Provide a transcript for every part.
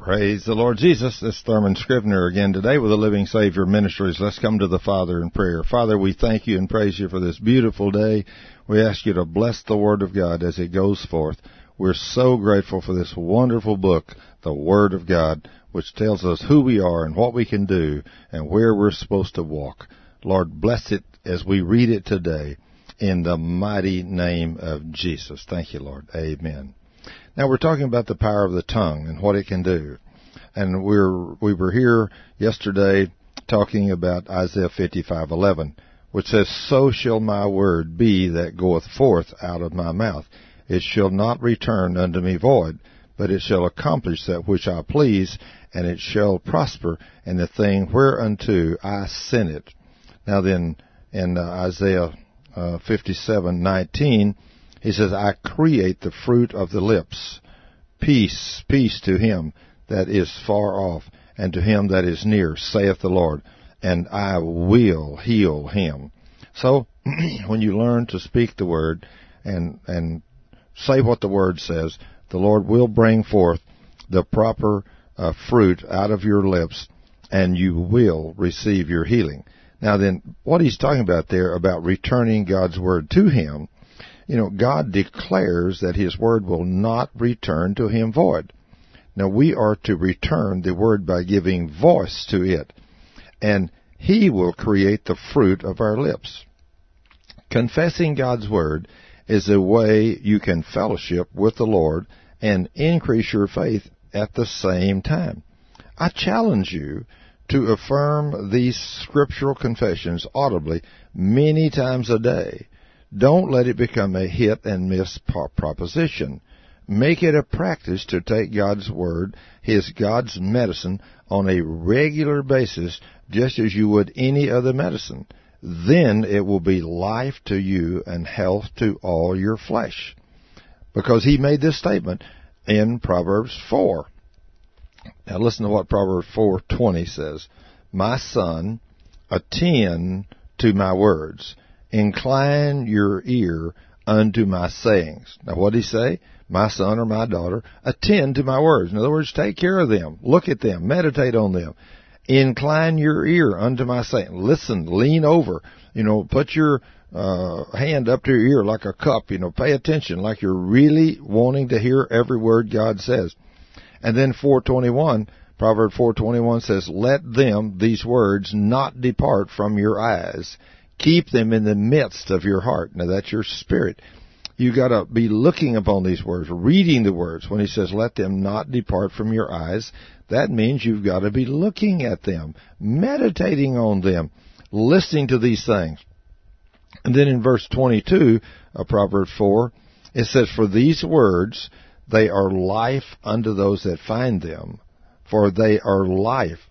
Praise the Lord Jesus. This is Thurman Scrivener again today with the Living Savior Ministries. Let's come to the Father in prayer. Father, we thank you and praise you for this beautiful day. We ask you to bless the Word of God as it goes forth. We're so grateful for this wonderful book, the Word of God, which tells us who we are and what we can do and where we're supposed to walk. Lord, bless it as we read it today in the mighty name of Jesus. Thank you, Lord. Amen. Now, we're talking about the power of the tongue and what it can do. And we were here yesterday talking about Isaiah 55:11, which says, "So shall my word be that goeth forth out of my mouth. It shall not return unto me void, but it shall accomplish that which I please, and it shall prosper in the thing whereunto I sent it." Now then, in Isaiah 57:19, he says, "I create the fruit of the lips. Peace, peace to him that is far off, and to him that is near, saith the Lord, and I will heal him." So, when you learn to speak the word and say what the word says, the Lord will bring forth the proper fruit out of your lips, and you will receive your healing. Now then, what he's talking about there about returning God's word to him, you know, God declares that his word will not return to him void. Now, we are to return the word by giving voice to it, and he will create the fruit of our lips. Confessing God's word is a way you can fellowship with the Lord and increase your faith at the same time. I challenge you to affirm these scriptural confessions audibly many times a day. Don't let it become a hit and miss proposition. Make it a practice to take God's word, God's medicine, on a regular basis, just as you would any other medicine. Then it will be life to you and health to all your flesh. Because he made this statement in Proverbs 4. Now listen to what Proverbs 4:20 says. "My son, attend to my words. Incline your ear unto my sayings." Now what did he say? My son or my daughter, attend to my words. In other words, take care of them. Look at them. Meditate on them. Incline your ear unto my saying. Listen, lean over. Put your hand up to your ear like a cup. Pay attention like you're really wanting to hear every word God says. And then 4:21, Proverbs 4:21 says, "Let them, these words, not depart from your eyes. Keep them in the midst of your heart." Now that's your spirit. You got to be looking upon these words, reading the words. When he says, "Let them not depart from your eyes," that means you've got to be looking at them, meditating on them, listening to these things. And then in verse 22 of Proverbs 4, it says, "For these words, they are life unto those that find them, for they are life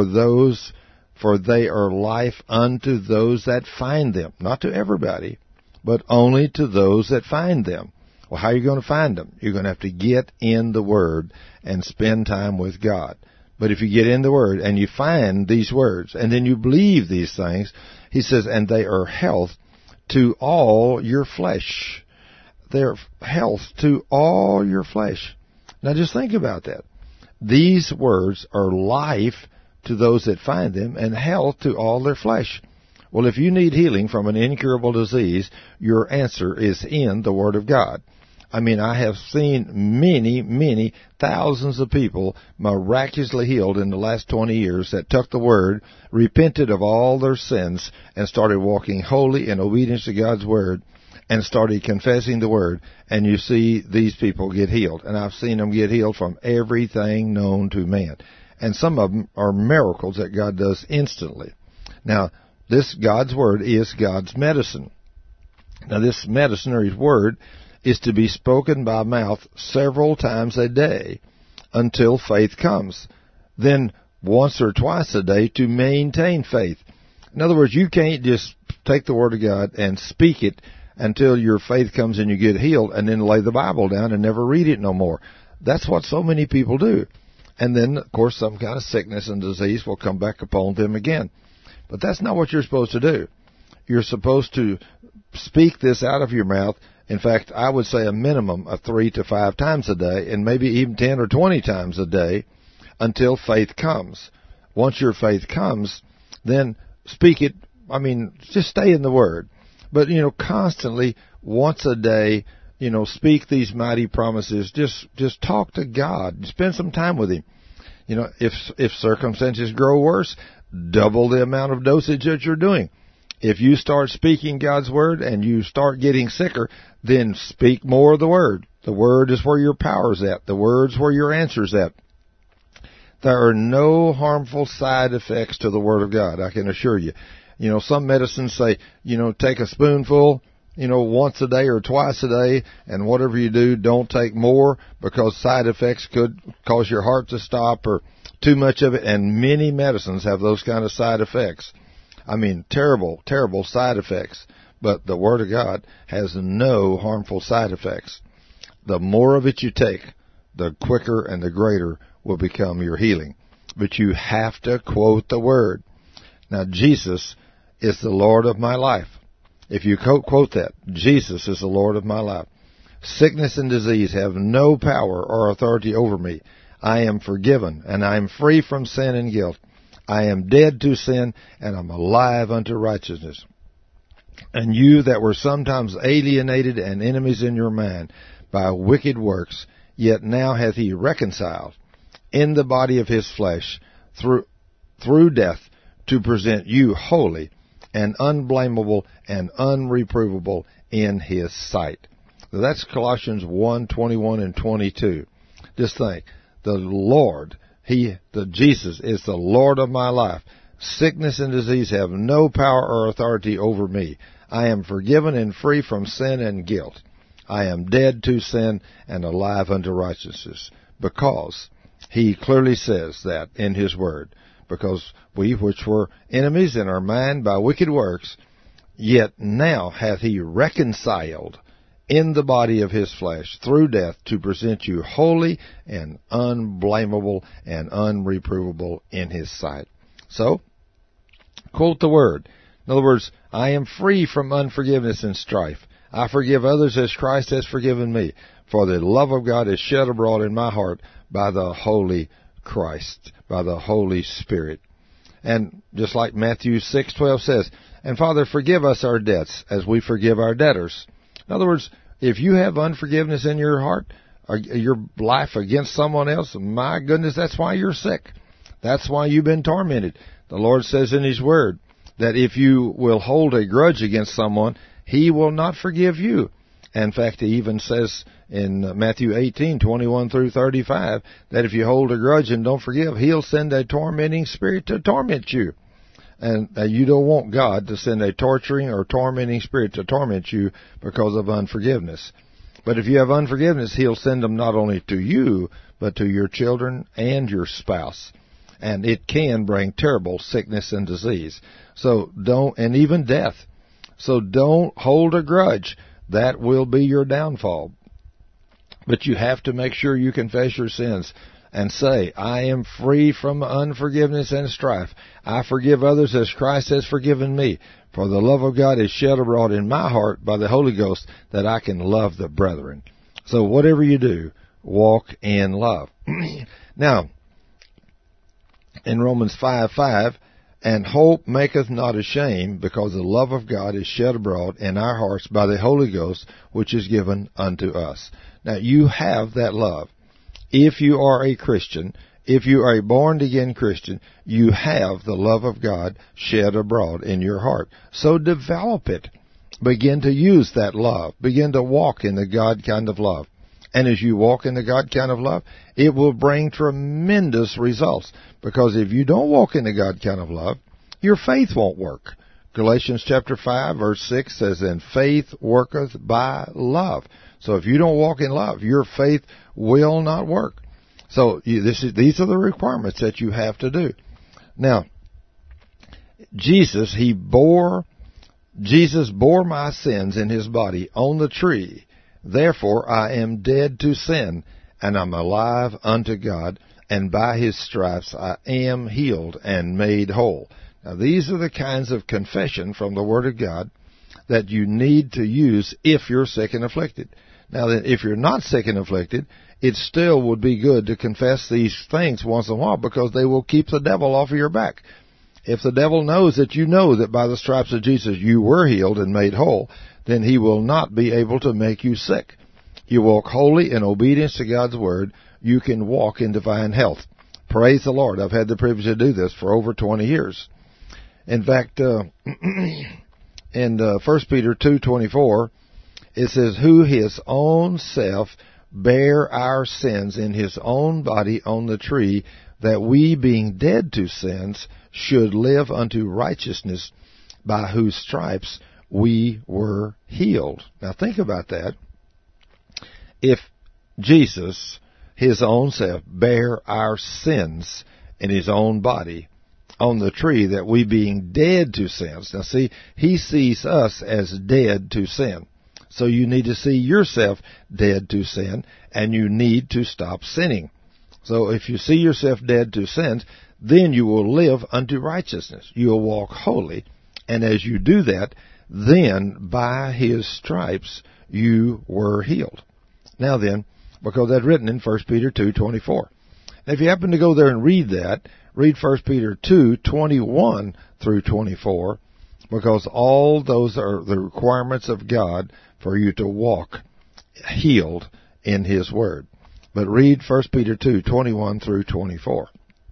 for they are life unto those that find them." Not to everybody, but only to those that find them. Well, how are you going to find them? You're going to have to get in the Word and spend time with God. But if you get in the Word and you find these words, and then you believe these things, he says, "And they are health to all your flesh." They're health to all your flesh. Now just think about that. These words are life to those that find them and health to all their flesh. Well, if you need healing from an incurable disease, your answer is in the Word of God. I mean, I have seen many, many thousands of people miraculously healed in the last 20 years that took the Word, repented of all their sins, and started walking holy in obedience to God's Word, and started confessing the Word, and you see these people get healed. And I've seen them get healed from everything known to man. And some of them are miracles that God does instantly. Now, this God's Word is God's medicine. Now, this medicine, or His Word, is to be spoken by mouth several times a day until faith comes. Then once or twice a day to maintain faith. In other words, you can't just take the Word of God and speak it until your faith comes and you get healed and then lay the Bible down and never read it no more. That's what so many people do. And then, of course, some kind of sickness and disease will come back upon them again. But that's not what you're supposed to do. You're supposed to speak this out of your mouth. In fact, I would say a minimum of 3 to 5 times a day, and maybe even 10 or 20 times a day, until faith comes. Once your faith comes, then speak it. I mean, just stay in the Word. But, constantly, once a day, speak these mighty promises. Just talk to God. Spend some time with Him. If circumstances grow worse, double the amount of dosage that you're doing. If you start speaking God's Word and you start getting sicker, then speak more of the Word. The Word is where your power's at. The Word's where your answer's at. There are no harmful side effects to the Word of God, I can assure you. Some medicines say, take a spoonful, once a day or twice a day, and whatever you do, don't take more because side effects could cause your heart to stop or too much of it, and many medicines have those kind of side effects. I mean, terrible, terrible side effects. But the Word of God has no harmful side effects. The more of it you take, the quicker and the greater will become your healing. But you have to quote the Word. Now, Jesus is the Lord of my life. If you quote that, Jesus is the Lord of my life. Sickness and disease have no power or authority over me. I am forgiven, and I am free from sin and guilt. I am dead to sin, and I'm alive unto righteousness. And you that were sometimes alienated and enemies in your mind by wicked works, yet now hath he reconciled in the body of his flesh through death to present you holy and unblameable and unreprovable in his sight. So that's Colossians 1:21 and 22. Just think, the Lord, Jesus is the Lord of my life. Sickness and disease have no power or authority over me. I am forgiven and free from sin and guilt. I am dead to sin and alive unto righteousness. Because he clearly says that in his word. Because we which were enemies in our mind by wicked works, yet now hath he reconciled in the body of his flesh through death to present you holy and unblameable and unreprovable in his sight. So, quote the word. In other words, I am free from unforgiveness and strife. I forgive others as Christ has forgiven me. For the love of God is shed abroad in my heart by the Holy Christ, by the Holy Spirit. And just like Matthew 6:12 says, and Father, forgive us our debts as we forgive our debtors. In other words, if you have unforgiveness in your heart, or your life against someone else, my goodness, that's why you're sick. That's why you've been tormented. The Lord says in His Word that if you will hold a grudge against someone, He will not forgive you. In fact, He even says in Matthew 18:21 through 35, that if you hold a grudge and don't forgive, He'll send a tormenting spirit to torment you. And you don't want God to send a torturing or tormenting spirit to torment you because of unforgiveness. But if you have unforgiveness, He'll send them not only to you, but to your children and your spouse. And it can bring terrible sickness and disease. So and even death. So don't hold a grudge. That will be your downfall. But you have to make sure you confess your sins and say, I am free from unforgiveness and strife. I forgive others as Christ has forgiven me. For the love of God is shed abroad in my heart by the Holy Ghost, that I can love the brethren. So whatever you do, walk in love. Now, in Romans 5:5, and hope maketh not ashamed, because the love of God is shed abroad in our hearts by the Holy Ghost, which is given unto us. Now, you have that love. If you are a Christian, if you are a born-again Christian, you have the love of God shed abroad in your heart. So develop it. Begin to use that love. Begin to walk in the God kind of love. And as you walk in the God kind of love, it will bring tremendous results. Because if you don't walk in the God kind of love, your faith won't work. Galatians chapter 5, verse 6 says, and faith worketh by love. So if you don't walk in love, your faith will not work. So these are the requirements that you have to do. Now, Jesus bore my sins in His body on the tree. Therefore I am dead to sin, and I'm alive unto God, and by His stripes I am healed and made whole. Now, these are the kinds of confession from the Word of God that you need to use if you're sick and afflicted. Now, if you're not sick and afflicted, it still would be good to confess these things once in a while, because they will keep the devil off of your back. If the devil knows that you know that by the stripes of Jesus you were healed and made whole, then he will not be able to make you sick. You walk wholly in obedience to God's Word. You can walk in divine health. Praise the Lord. I've had the privilege to do this for over 20 years. In fact, in 1 Peter 2:24, it says, who his own self bare our sins in his own body on the tree, that we, being dead to sins, should live unto righteousness, by whose stripes we were healed. Now think about that. If Jesus, his own self, bare our sins in his own body on the tree, that we, being dead to sins. Now see, he sees us as dead to sin. So you need to see yourself dead to sin, and you need to stop sinning. So if you see yourself dead to sins, then you will live unto righteousness. You will walk holy. And as you do that, then by his stripes you were healed. Now then, because that's written in 1 Peter 2:24. Now if you happen to go there and read that, read 1 Peter 2:21 through 24, because all those are the requirements of God for you to walk healed in his word. But read 1 Peter 2:21 through 24.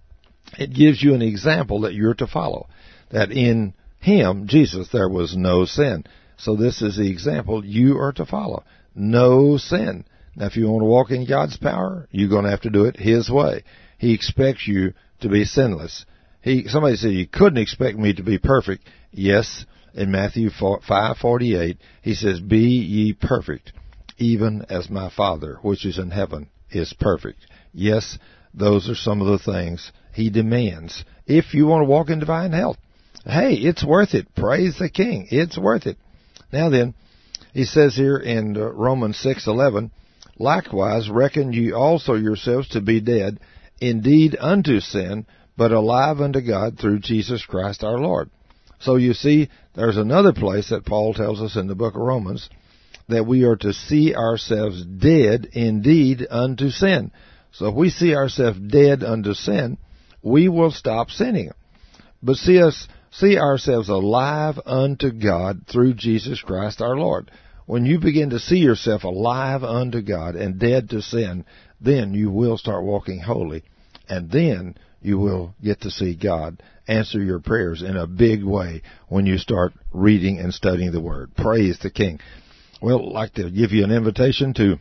It gives you an example that you're to follow. That in him, Jesus, there was no sin. So this is the example you are to follow. No sin. Now if you want to walk in God's power, you're going to have to do it his way. He expects you to be sinless. Somebody said, you couldn't expect me to be perfect. Yes, in Matthew 5:48, he says, be ye perfect, even as my Father, which is in heaven, is perfect. Yes, those are some of the things he demands if you want to walk in divine health. Hey, it's worth it. Praise the King. It's worth it. Now then, he says here in Romans 6:11, likewise reckon ye also yourselves to be dead, indeed unto sin, but alive unto God through Jesus Christ our Lord. So you see, there's another place that Paul tells us in the book of Romans that we are to see ourselves dead indeed unto sin. So if we see ourselves dead unto sin, we will stop sinning. But see ourselves alive unto God through Jesus Christ our Lord. When you begin to see yourself alive unto God and dead to sin, then you will start walking holy, and then you will get to see God answer your prayers in a big way when you start reading and studying the Word. Praise the King. Well, I'd like to give you an invitation to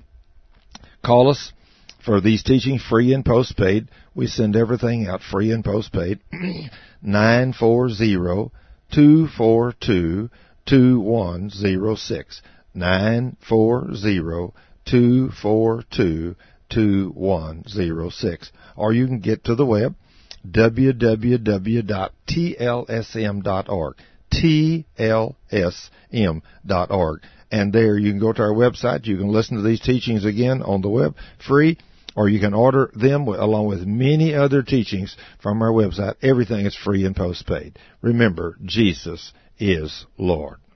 call us for these teachings, free and postpaid. We send everything out free and postpaid. 940-242-2106. 940-242-2106. Or you can get to the web, www.tlsm.org. tlsm.org. And there you can go to our website. You can listen to these teachings again on the web, free, or you can order them along with many other teachings from our website. Everything is free and postpaid. Remember, Jesus is Lord.